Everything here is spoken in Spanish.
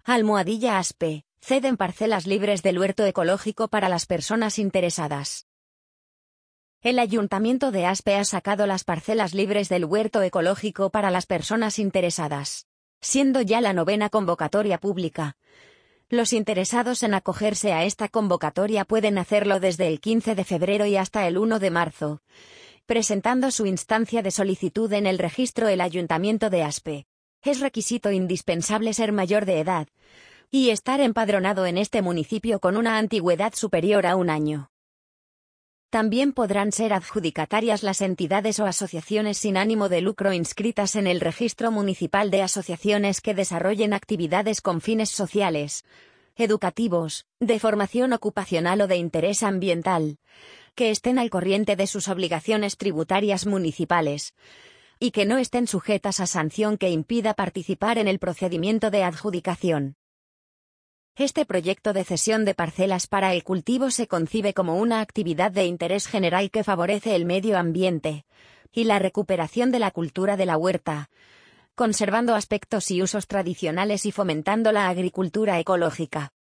Almohadilla Aspe, ceden parcelas libres del huerto ecológico para las personas interesadas. El Ayuntamiento de Aspe ha sacado las parcelas libres del huerto ecológico para las personas interesadas, siendo ya la 9ª convocatoria pública. Los interesados en acogerse a esta convocatoria pueden hacerlo desde el 15 de febrero y hasta el 1 de marzo, presentando su instancia de solicitud en el registro del Ayuntamiento de Aspe. Es requisito indispensable ser mayor de edad y estar empadronado en este municipio con una antigüedad superior a 1 año. También podrán ser adjudicatarias las entidades o asociaciones sin ánimo de lucro inscritas en el Registro Municipal de Asociaciones que desarrollen actividades con fines sociales, educativos, de formación ocupacional o de interés ambiental, que estén al corriente de sus obligaciones tributarias municipales y que no estén sujetas a sanción que impida participar en el procedimiento de adjudicación. Este proyecto de cesión de parcelas para el cultivo se concibe como una actividad de interés general que favorece el medio ambiente y la recuperación de la cultura de la huerta, conservando aspectos y usos tradicionales y fomentando la agricultura ecológica.